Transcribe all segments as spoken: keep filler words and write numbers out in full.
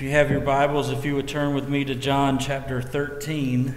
If you have your Bibles, if you would turn with me to John chapter thirteen.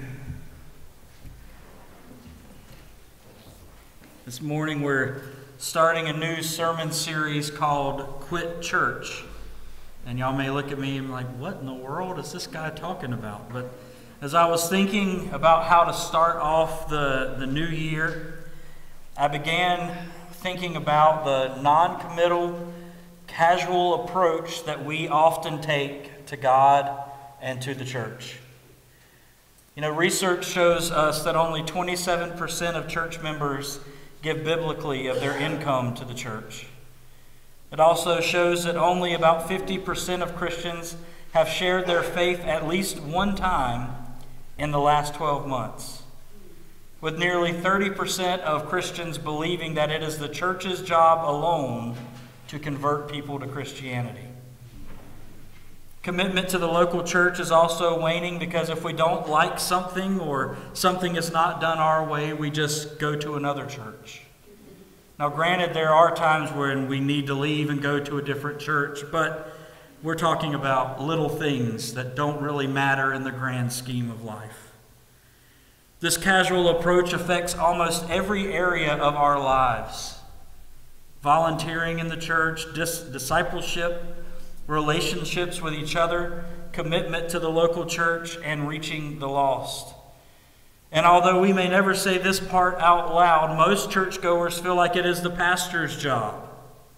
This morning we're starting a new sermon series called Quit Church. And y'all may look at me and be like, what in the world is this guy talking about? But as I was thinking about how to start off the, the new year, I began thinking about the non-committal, casual approach that we often take to God and to the church. You know, research shows us that only twenty-seven percent of church members give biblically of their income to the church. It also shows that only about fifty percent of Christians have shared their faith at least one time in the last twelve months, with nearly thirty percent of Christians believing that it is the church's job alone to convert people to Christianity. Commitment to the local church is also waning because if we don't like something or something is not done our way, we just go to another church. Now, granted, there are times when we need to leave and go to a different church, but we're talking about little things that don't really matter in the grand scheme of life. This casual approach affects almost every area of our lives. Volunteering in the church, dis- discipleship, relationships with each other, commitment to the local church, and reaching the lost. And although we may never say this part out loud, most churchgoers feel like it is the pastor's job.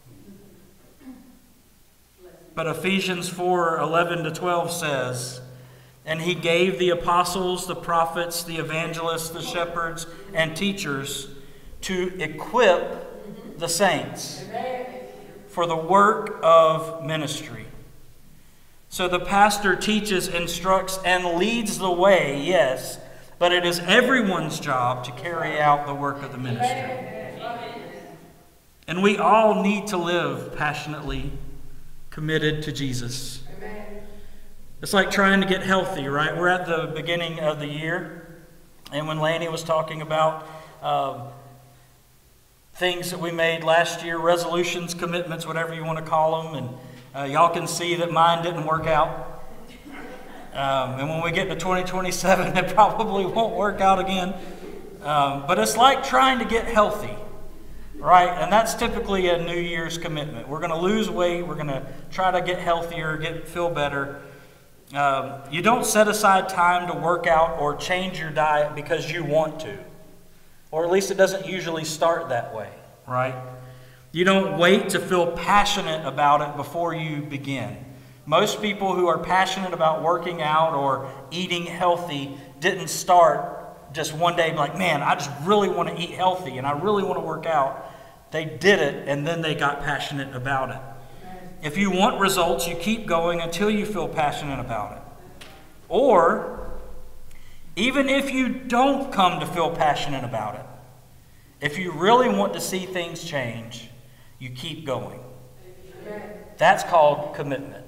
But Ephesians four eleven to twelve says, "And he gave the apostles, the prophets, the evangelists, the shepherds, and teachers to equip the saints for the work of ministry." So the pastor teaches, instructs, and leads the way, yes, but it is everyone's job to carry out the work of the ministry. And we all need to live passionately committed to Jesus. It's like trying to get healthy, right? We're at the beginning of the year, and when Lanny was talking about um, things that we made last year, resolutions, commitments, whatever you want to call them, and uh, y'all can see that mine didn't work out. Um, and when we get to twenty twenty-seven, it probably won't work out again. Um, but it's like trying to get healthy, right? And that's typically a New Year's commitment. We're going to lose weight. We're going to try to get healthier, get feel better. Um, you don't set aside time to work out or change your diet because you want to. Or at least it doesn't usually start that way, right? You don't wait to feel passionate about it before you begin. Most people who are passionate about working out or eating healthy didn't start just one day like, man, I just really want to eat healthy and I really want to work out. They did it and then they got passionate about it. If you want results, you keep going until you feel passionate about it. Or, even if you don't come to feel passionate about it, if you really want to see things change, you keep going. That's called commitment.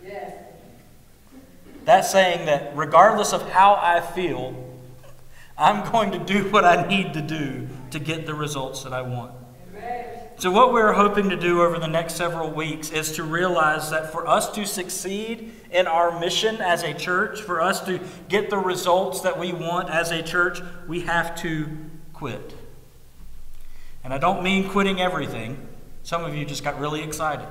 That's saying that regardless of how I feel, I'm going to do what I need to do to get the results that I want. So what we're hoping to do over the next several weeks is to realize that for us to succeed in our mission as a church, for us to get the results that we want as a church, we have to quit. And I don't mean quitting everything. Some of you just got really excited.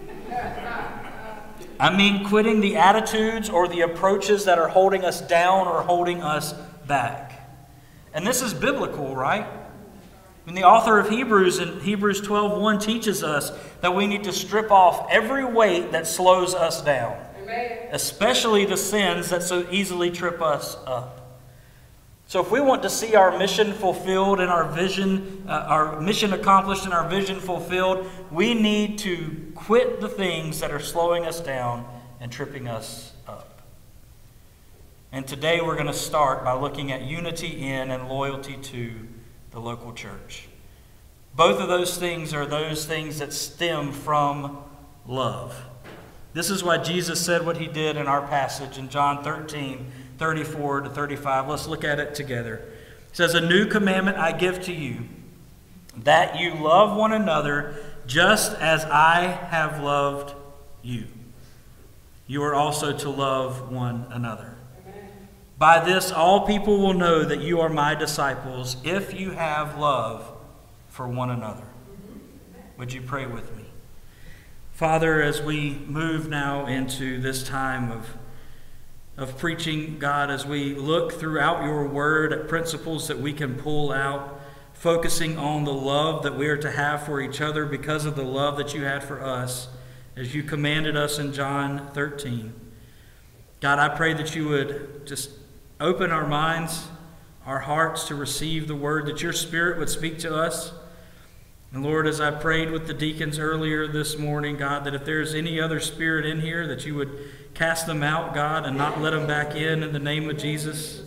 I mean quitting the attitudes or the approaches that are holding us down or holding us back. And this is biblical, right? And the author of Hebrews in Hebrews twelve one teaches us that we need to strip off every weight that slows us down, Amen. Especially the sins that so easily trip us up. So if we want to see our mission fulfilled and our vision, uh, our mission accomplished and our vision fulfilled, we need to quit the things that are slowing us down and tripping us up. And today we're going to start by looking at unity in and loyalty to the local church. Both of those things are those things that stem from love. This is why Jesus said what he did in our passage in John thirteen, thirty-four to thirty-five. Let's look at it together. It says, "A new commandment I give to you, that you love one another just as I have loved you. you are also to love one another. Amen. By this, all people will know that you are my disciples if you have love for one another. Would you pray with me? Father, as we move now into this time of, of preaching, God, as we look throughout your word at principles that we can pull out, focusing on the love that we are to have for each other because of the love that you had for us, as you commanded us in John thirteen. God, I pray that you would just open our minds, our hearts to receive the word, that your Spirit would speak to us. And Lord, as I prayed with the deacons earlier this morning, God, that if there's any other spirit in here, that you would cast them out, God, and not let them back in in the name of Jesus.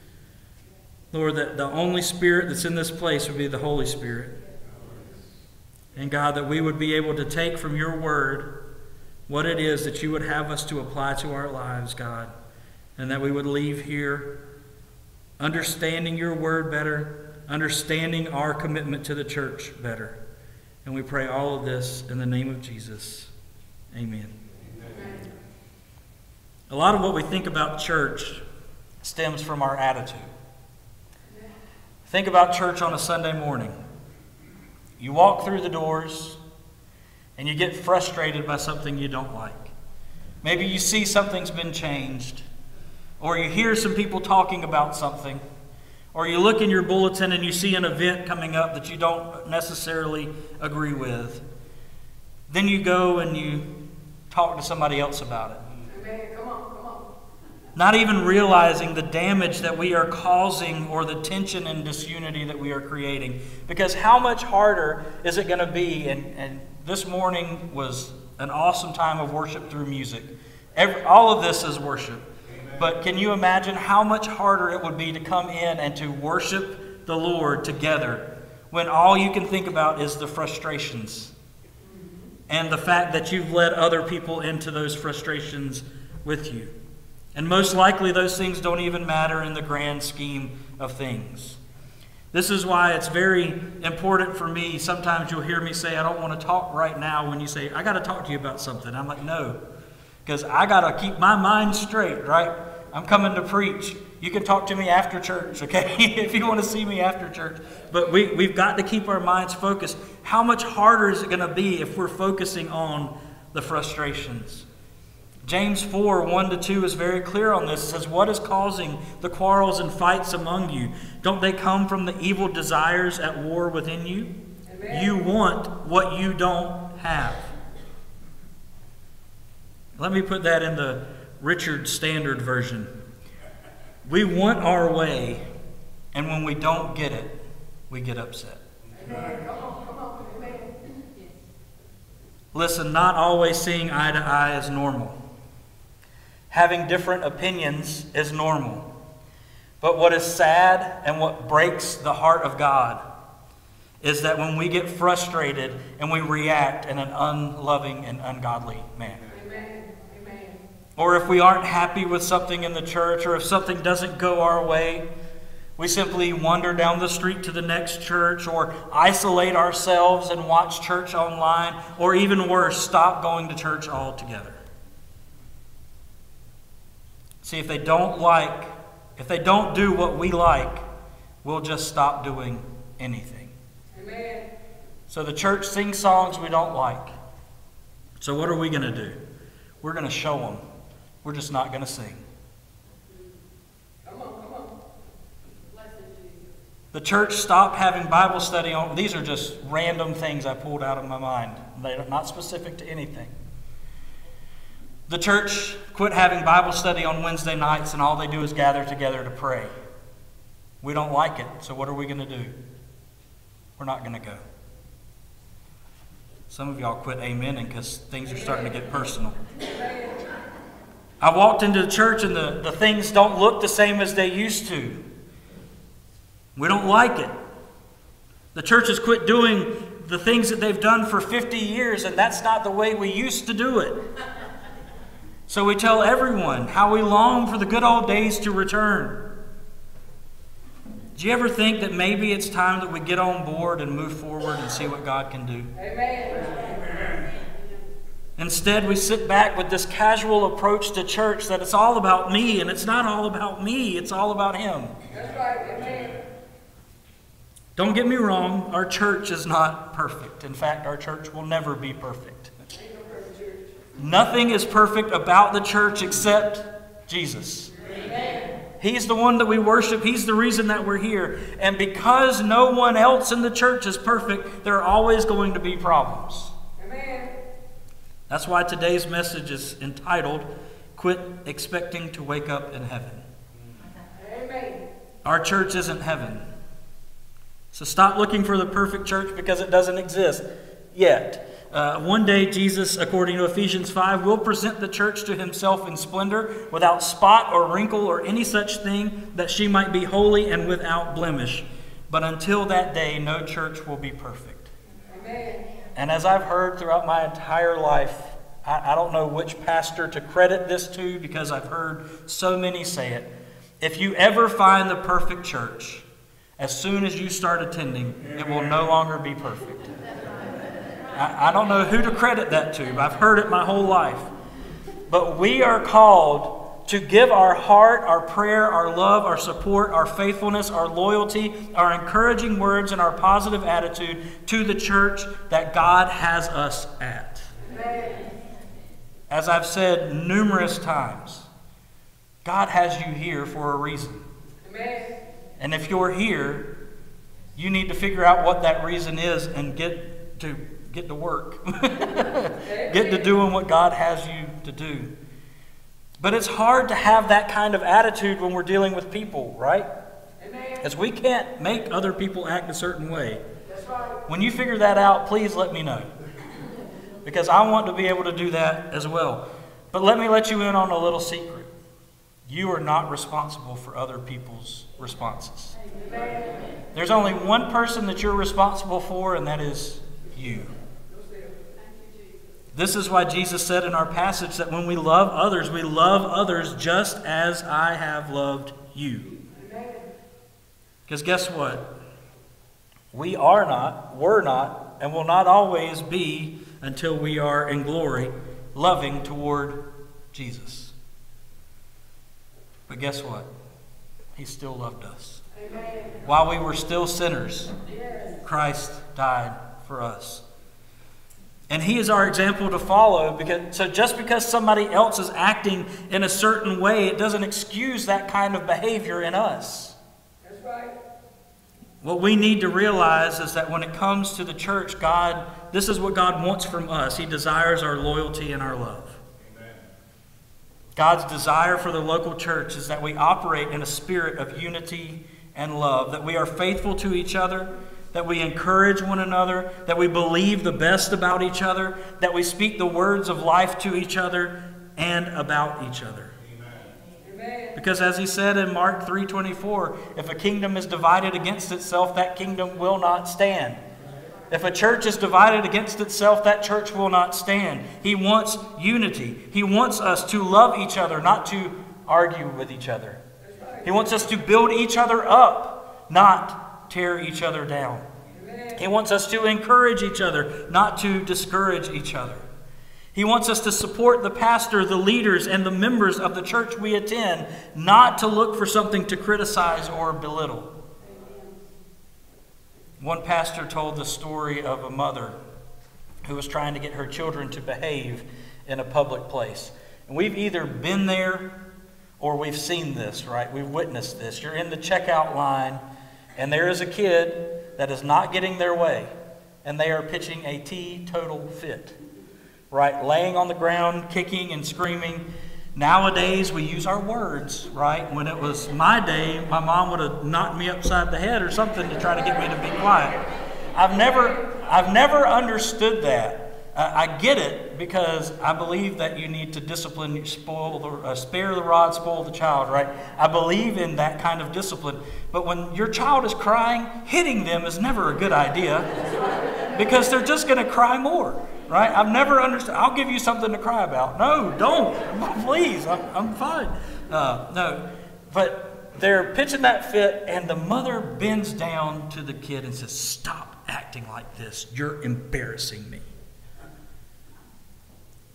Lord, that the only spirit that's in this place would be the Holy Spirit. And God, that we would be able to take from your word what it is that you would have us to apply to our lives, God. And that we would leave here understanding your word better, understanding our commitment to the church better. And we pray all of this in the name of Jesus. Amen. Amen. A lot of what we think about church stems from our attitude. Think about church on a Sunday morning. You walk through the doors and you get frustrated by something you don't like. Maybe you see something's been changed, or you hear some people talking about something, or you look in your bulletin and you see an event coming up that you don't necessarily agree with. Then you go and you talk to somebody else about it. Amen. Come on, come on. Not even realizing the damage that we are causing or the tension and disunity that we are creating. Because how much harder is it going to be? And, and this morning was an awesome time of worship through music. Every, all of this is worship. But can you imagine how much harder it would be to come in and to worship the Lord together when all you can think about is the frustrations and the fact that you've led other people into those frustrations with you? And most likely those things don't even matter in the grand scheme of things. This is why it's very important for me. Sometimes you'll hear me say, I don't want to talk right now, when you say, I got to talk to you about something. I'm like, no, because I got to keep my mind straight, right? I'm coming to preach. You can talk to me after church, okay? If you want to see me after church. But we, we've got to keep our minds focused. How much harder is it going to be if we're focusing on the frustrations? James four, one to two is very clear on this. It says, what is causing the quarrels and fights among you? Don't they come from the evil desires at war within you? Amen. You want what you don't have. Let me put that in the Richard Standard Version. We want our way, and when we don't get it, we get upset. Amen. Come on, come on. Amen. Listen, not always seeing eye to eye is normal. Having different opinions is normal. But what is sad and what breaks the heart of God is that when we get frustrated and we react in an unloving and ungodly manner. Or if we aren't happy with something in the church, or if something doesn't go our way, we simply wander down the street to the next church, or isolate ourselves and watch church online, or even worse, stop going to church altogether. See, if they don't like, if they don't do what we like, we'll just stop doing anything. Amen. So the church sings songs we don't like. So what are we going to do? We're going to show them. We're just not going to sing. Come on, come on. The church stopped having Bible study on. These are just random things I pulled out of my mind. They're not specific to anything. The church quit having Bible study on Wednesday nights, and all they do is gather together to pray. We don't like it, so what are we going to do? We're not going to go. Some of y'all quit amening because things are starting to get personal. I walked into the church and the, the things don't look the same as they used to. We don't like it. The church has quit doing the things that they've done for fifty years, and that's not the way we used to do it. So we tell everyone how we long for the good old days to return. Do you ever think that maybe it's time that we get on board and move forward and see what God can do? Amen. Instead, we sit back with this casual approach to church that it's all about me, and it's not all about me, it's all about Him. That's right. Amen. Don't get me wrong, our church is not perfect. In fact, our church will never be perfect. Ain't no perfect church. Nothing is perfect about the church except Jesus. Amen. He's the one that we worship. He's the reason that we're here. And because no one else in the church is perfect, there are always going to be problems. Amen. That's why today's message is entitled, Quit Expecting to Wake Up in Heaven. Amen. Our church isn't heaven. So stop looking for the perfect church because it doesn't exist yet. Uh, one day, Jesus, according to Ephesians five, will present the church to Himself in splendor, without spot or wrinkle or any such thing, that she might be holy and without blemish. But until that day, no church will be perfect. Amen. And as I've heard throughout my entire life, I, I don't know which pastor to credit this to because I've heard so many say it. If you ever find the perfect church, as soon as you start attending, it will no longer be perfect. I, I don't know who to credit that to, but I've heard it my whole life. But we are called to give our heart, our prayer, our love, our support, our faithfulness, our loyalty, our encouraging words, and our positive attitude to the church that God has us at. Amen. As I've said numerous times, God has you here for a reason. Amen. And if you're here, you need to figure out what that reason is and get to get to work. Get to doing what God has you to do. But it's hard to have that kind of attitude when we're dealing with people, right? Amen. Because we can't make other people act a certain way. That's right. When you figure that out, please let me know. Because I want to be able to do that as well. But let me let you in on a little secret. You are not responsible for other people's responses. Amen. There's only one person that you're responsible for, and that is you. This is why Jesus said in our passage that when we love others, we love others just as I have loved you. Because guess what? We are not, were not, and will not always be until we are in glory, loving toward Jesus. But guess what? He still loved us. Amen. While we were still sinners, Yes. Christ died for us. And He is our example to follow. Because, so just because somebody else is acting in a certain way, it doesn't excuse that kind of behavior in us. That's right. What we need to realize is that when it comes to the church, God, this is what God wants from us. He desires our loyalty and our love. Amen. God's desire for the local church is that we operate in a spirit of unity and love, that we are faithful to each other, that we encourage one another, that we believe the best about each other, that we speak the words of life to each other and about each other. Amen. Because as He said in Mark three twenty-four, if a kingdom is divided against itself, that kingdom will not stand. If a church is divided against itself, that church will not stand. He wants unity. He wants us to love each other, not to argue with each other. He wants us to build each other up, not tear each other down. Amen. He wants us to encourage each other, not to discourage each other. He wants us to support the pastor, the leaders, and the members of the church we attend, not to look for something to criticize or belittle. One pastor told the story of a mother who was trying to get her children to behave in a public place. And we've either been there or we've seen this, right? We've witnessed this. You're in the checkout line, and there is a kid that is not getting their way, and they are pitching a teetotal fit, right? Laying on the ground, kicking and screaming. Nowadays, we use our words, right? When it was my day, my mom would have knocked me upside the head or something to try to get me to be quiet. I've never, I've never understood that. Uh, I get it because I believe that you need to discipline, spoil the, uh, spare the rod, spoil the child, right? I believe in that kind of discipline. But when your child is crying, hitting them is never a good idea because they're just going to cry more, right? I've never understood. I'll give you something to cry about. No, don't. Please, I'm, I'm fine. Uh, no, but they're pitching that fit, and the mother bends down to the kid and says, "Stop acting like this. You're embarrassing me."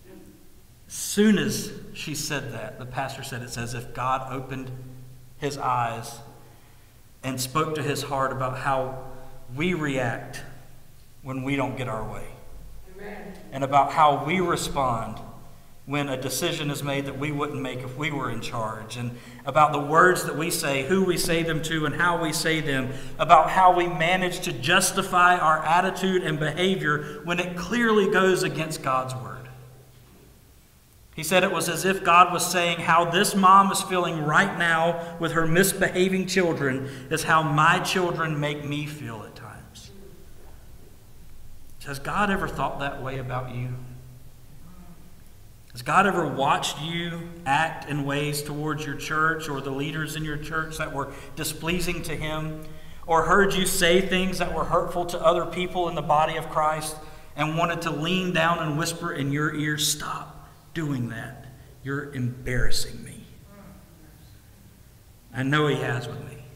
As soon as she said that, the pastor said it's as if God opened his eyes and spoke to his heart about how we react when we don't get our way. Amen. And about how we respond when a decision is made that we wouldn't make if we were in charge, and about the words that we say, who we say them to, and how we say them, about how we manage to justify our attitude and behavior when it clearly goes against God's word. He said it was as if God was saying, how this mom is feeling right now with her misbehaving children is how my children make me feel at times. Has God ever thought that way about you? Has God ever watched you act in ways towards your church or the leaders in your church that were displeasing to him? Or heard you say things that were hurtful to other people in the body of Christ and wanted to lean down and whisper in your ear, stop doing that. You're embarrassing me. I know he has with me.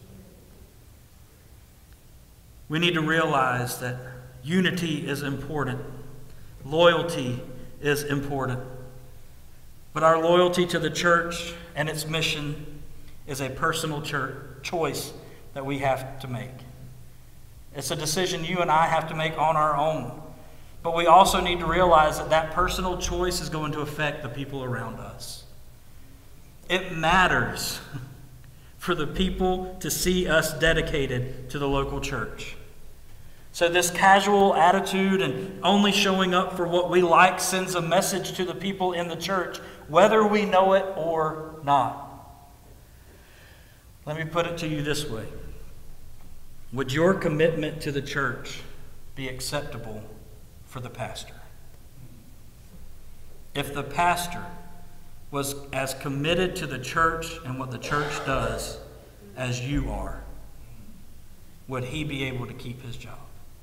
We need to realize that unity is important. Loyalty is important. But our loyalty to the church and its mission is a personal church choice that we have to make. It's a decision you and I have to make on our own. But we also need to realize that that personal choice is going to affect the people around us. It matters for the people to see us dedicated to the local church. So this casual attitude and only showing up for what we like sends a message to the people in the church, whether we know it or not. Let me put it to you this way. Would your commitment to the church be acceptable for the pastor? If the pastor was as committed to the church and what the church does as you are, would he be able to keep his job?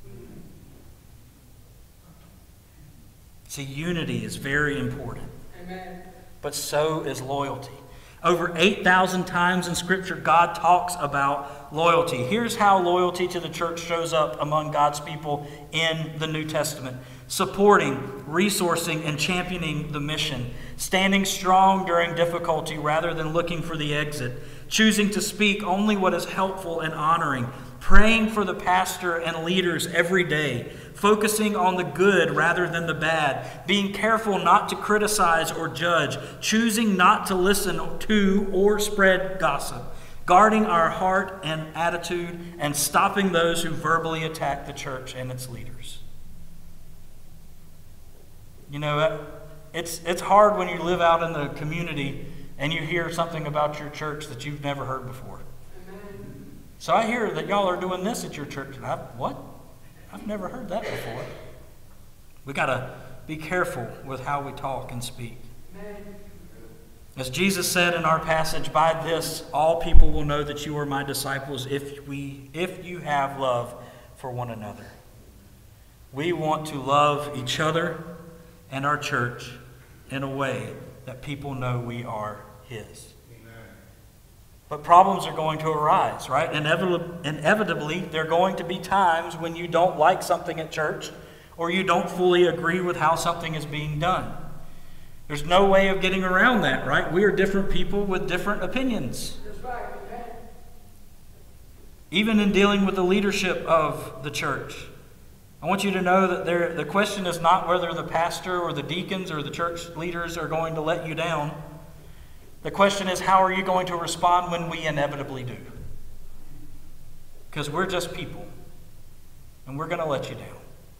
See, unity is very important. Amen. But so is loyalty. Over eight thousand times in Scripture, God talks about loyalty. Here's how loyalty to the church shows up among God's people in the New Testament. Supporting, resourcing, and championing the mission. Standing strong during difficulty rather than looking for the exit. Choosing to speak only what is helpful and honoring. Praying for the pastor and leaders every day. Focusing on the good rather than the bad. Being careful not to criticize or judge. Choosing not to listen to or spread gossip. Guarding our heart and attitude and stopping those who verbally attack the church and its leaders. You know, it's, it's hard when you live out in the community and you hear something about your church that you've never heard before. So I hear that y'all are doing this at your church. And I, what? I've never heard that before. We got to be careful with how we talk and speak. Amen. As Jesus said in our passage, by this all people will know that you are my disciples if we, if you have love for one another. We want to love each other and our church in a way that people know we are his. But problems are going to arise, right? Inevitably, inevitably, there are going to be times when you don't like something at church or you don't fully agree with how something is being done. There's no way of getting around that, right? We are different people with different opinions. That's right. Amen. Even in dealing with the leadership of the church. I want you to know that there, the question is not whether the pastor or the deacons or the church leaders are going to let you down. The question is, how are you going to respond when we inevitably do? Because we're just people, and we're going to let you down.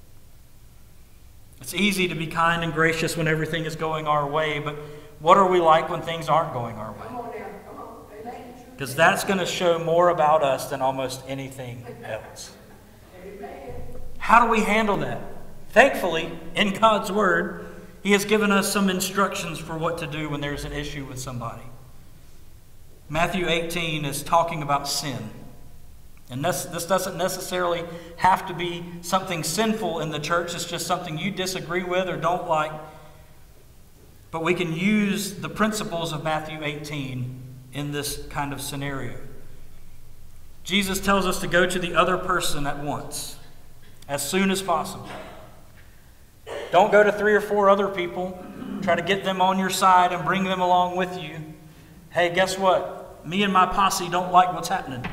It's easy to be kind and gracious when everything is going our way, but what are we like when things aren't going our Come way? on now. Come on. Amen. Because that's going to show more about us than almost anything else. Amen. How do we handle that? Thankfully, in God's Word, He has given us some instructions for what to do when there's an issue with somebody. Matthew eighteen is talking about sin. And this, this doesn't necessarily have to be something sinful in the church. It's just something you disagree with or don't like. But we can use the principles of Matthew eighteen in this kind of scenario. Jesus tells us to go to the other person at once, as soon as possible. Don't go to three or four other people. Try to get them on your side and bring them along with you. Hey, guess what? Me and my posse don't like what's happening.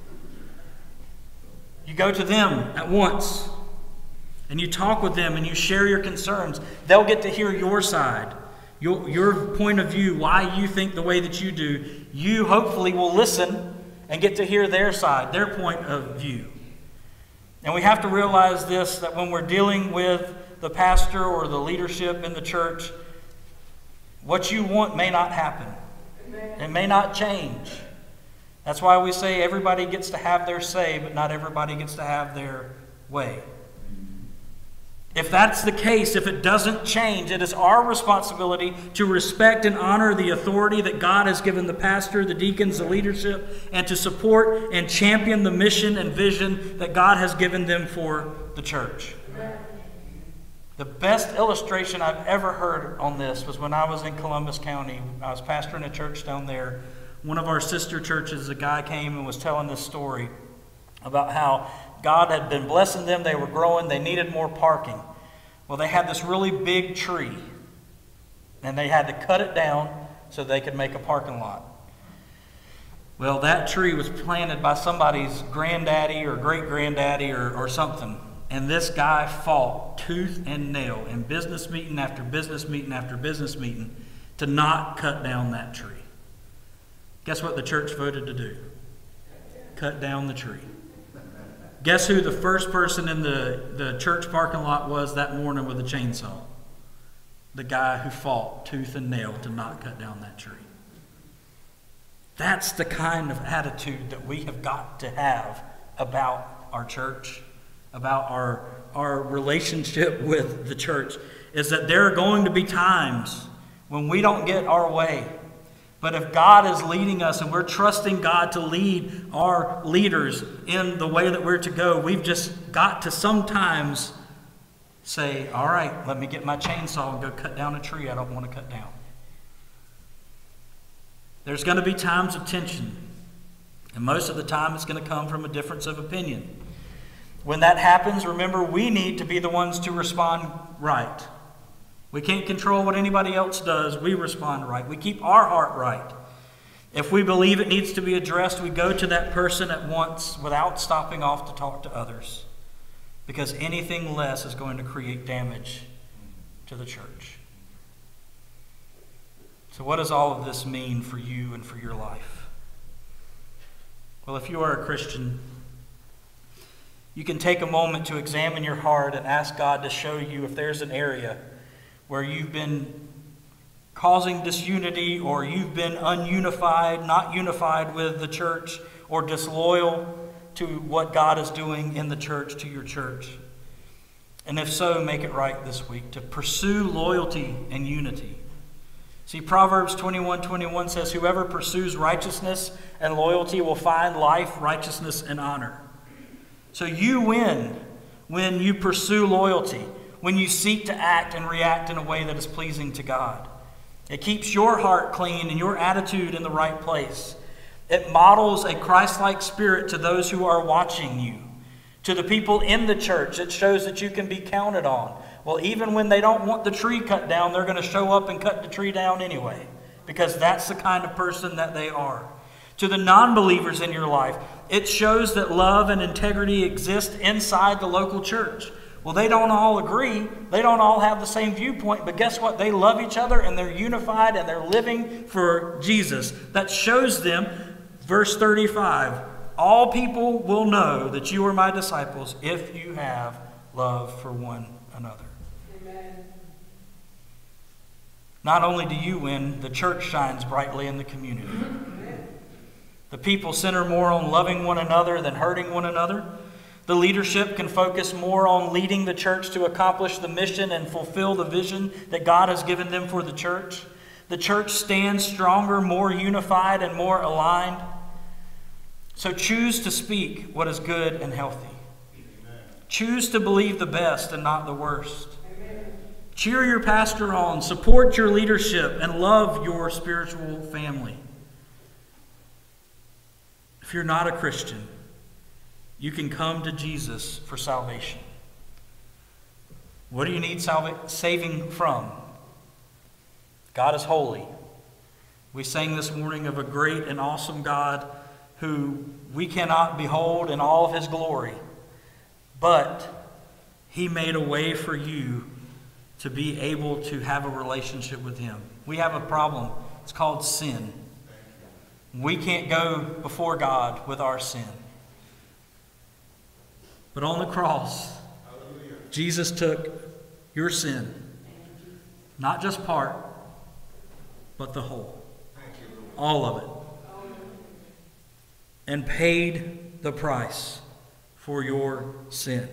You go to them at once. And you talk with them and you share your concerns. They'll get to hear your side. Your, your point of view, why you think the way that you do. You hopefully will listen and get to hear their side, their point of view. And we have to realize this, that when we're dealing with the pastor or the leadership in the church, what you want may not happen. It may not change. That's why we say everybody gets to have their say, but not everybody gets to have their way. If that's the case, if it doesn't change, it is our responsibility to respect and honor the authority that God has given the pastor, the deacons, the leadership, and to support and champion the mission and vision that God has given them for the church. The best illustration I've ever heard on this was when I was in Columbus County. I was pastoring a church down there. One of our sister churches, a guy came and was telling this story about how God had been blessing them. They were growing. They needed more parking. Well, they had this really big tree, and they had to cut it down so they could make a parking lot. Well, that tree was planted by somebody's granddaddy or great-granddaddy or, or something. And this guy fought tooth and nail in business meeting after business meeting after business meeting to not cut down that tree. Guess what the church voted to do? Cut down the tree. Guess who the first person in the, the church parking lot was that morning with a chainsaw? The guy who fought tooth and nail to not cut down that tree. That's the kind of attitude that we have got to have about our church, about our, our relationship with the church, is that there are going to be times when we don't get our way. But if God is leading us and we're trusting God to lead our leaders in the way that we're to go, we've just got to sometimes say, all right, let me get my chainsaw and go cut down a tree I don't want to cut down. There's going to be times of tension. And most of the time it's going to come from a difference of opinion. When that happens, remember, we need to be the ones to respond right. We can't control what anybody else does. We respond right. We keep our heart right. If we believe it needs to be addressed, we go to that person at once without stopping off to talk to others. Because anything less is going to create damage to the church. So what does all of this mean for you and for your life? Well, if you are a Christian, you can take a moment to examine your heart and ask God to show you if there's an area where you've been causing disunity, or you've been ununified, not unified with the church, or disloyal to what God is doing in the church, to your church. And if so, make it right this week, to pursue loyalty and unity. See, Proverbs twenty-one twenty-one says, whoever pursues righteousness and loyalty will find life, righteousness, and honor. So you win when you pursue loyalty, when you seek to act and react in a way that is pleasing to God. It keeps your heart clean and your attitude in the right place. It models a Christ-like spirit to those who are watching you. To the people in the church, it shows that you can be counted on. Well, even when they don't want the tree cut down, they're going to show up and cut the tree down anyway, because that's the kind of person that they are. To the non-believers in your life, it shows that love and integrity exist inside the local church. Well, they don't all agree. They don't all have the same viewpoint. But guess what? They love each other and they're unified and they're living for Jesus. That shows them, verse thirty-five, all people will know that you are my disciples if you have love for one another. Amen. Not only do you win, the church shines brightly in the community. Amen. The people center more on loving one another than hurting one another. The leadership can focus more on leading the church to accomplish the mission and fulfill the vision that God has given them for the church. The church stands stronger, more unified, and more aligned. So choose to speak what is good and healthy. Amen. Choose to believe the best and not the worst. Amen. Cheer your pastor on, support your leadership, and love your spiritual family. If you're not a Christian, you can come to Jesus for salvation. What do you need salva- saving from? God is holy. We sang this morning of a great and awesome God who we cannot behold in all of his glory. But he made a way for you to be able to have a relationship with him. We have a problem. It's called sin. We can't go before God with our sin. But on the cross, Jesus took your sin, not just part, but the whole. All of it. And paid the price for your sin.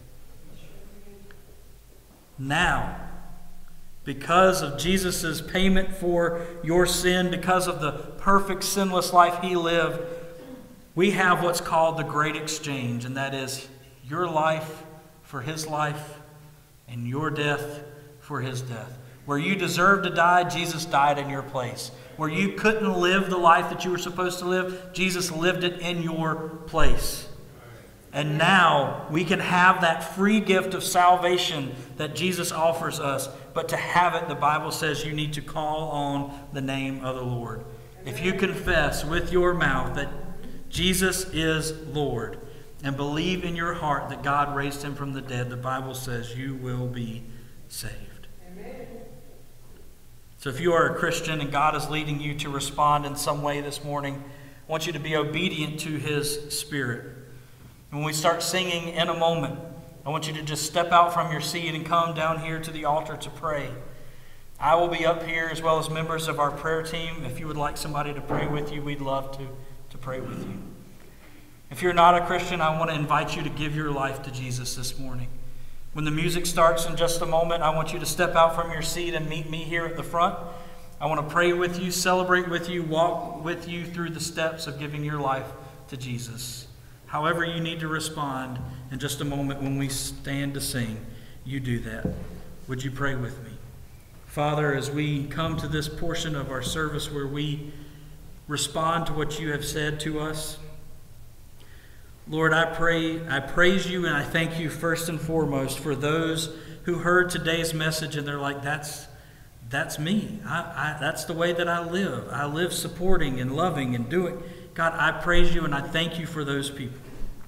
Now, because of Jesus' payment for your sin, because of the perfect sinless life he lived, we have what's called the great exchange, and that is your life for his life and your death for his death. Where you deserved to die, Jesus died in your place. Where you couldn't live the life that you were supposed to live, Jesus lived it in your place. And now we can have that free gift of salvation that Jesus offers us. But to have it, the Bible says you need to call on the name of the Lord. If you confess with your mouth that Jesus is Lord and believe in your heart that God raised him from the dead, the Bible says you will be saved. Amen. So if you are a Christian and God is leading you to respond in some way this morning, I want you to be obedient to his Spirit. When we start singing in a moment, I want you to just step out from your seat and come down here to the altar to pray. I will be up here as well as members of our prayer team. If you would like somebody to pray with you, we'd love to, to pray with you. If you're not a Christian, I want to invite you to give your life to Jesus this morning. When the music starts in just a moment, I want you to step out from your seat and meet me here at the front. I want to pray with you, celebrate with you, walk with you through the steps of giving your life to Jesus. However you need to respond in just a moment when we stand to sing, you do that. Would you pray with me? Father, as we come to this portion of our service where we respond to what you have said to us, Lord, I pray, I praise you and I thank you first and foremost for those who heard today's message and they're like, that's that's me. I, I, that's the way that I live. I live supporting and loving and doing. God, I praise you and I thank you for those people.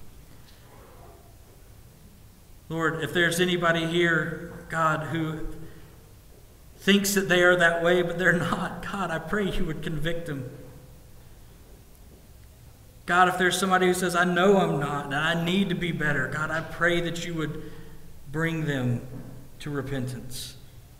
Lord, if there's anybody here, God, who thinks that they are that way, but they're not, God, I pray you would convict them. God, if there's somebody who says, I know I'm not, and I need to be better, God, I pray that you would bring them to repentance.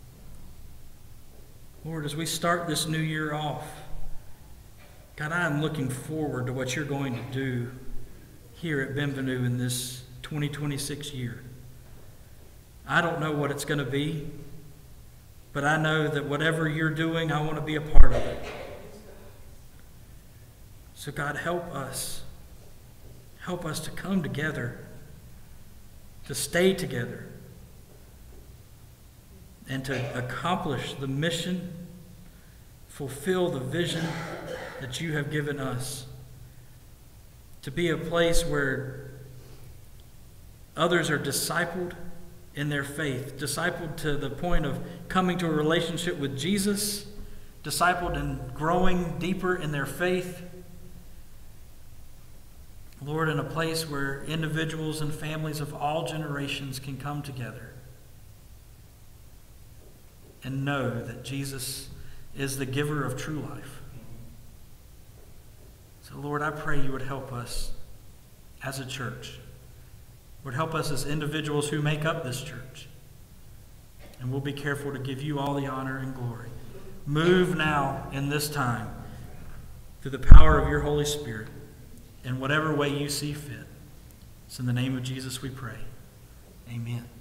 Lord, as we start this new year off, God, I am looking forward to what you're going to do here at Bienvenue in this twenty twenty-six year. I don't know what it's going to be, but I know that whatever you're doing, I want to be a part of it. So God, help us. Help us to come together, to stay together, and to accomplish the mission, fulfill the vision that you have given us, to be a place where others are discipled in their faith, discipled to the point of coming to a relationship with Jesus, discipled and growing deeper in their faith. Lord, in a place where individuals and families of all generations can come together and know that Jesus is the giver of true life. So, Lord, I pray you would help us as a church. Would help us as individuals who make up this church. And we'll be careful to give you all the honor and glory. Move now in this time through the power of your Holy Spirit in whatever way you see fit. It's in the name of Jesus we pray. Amen.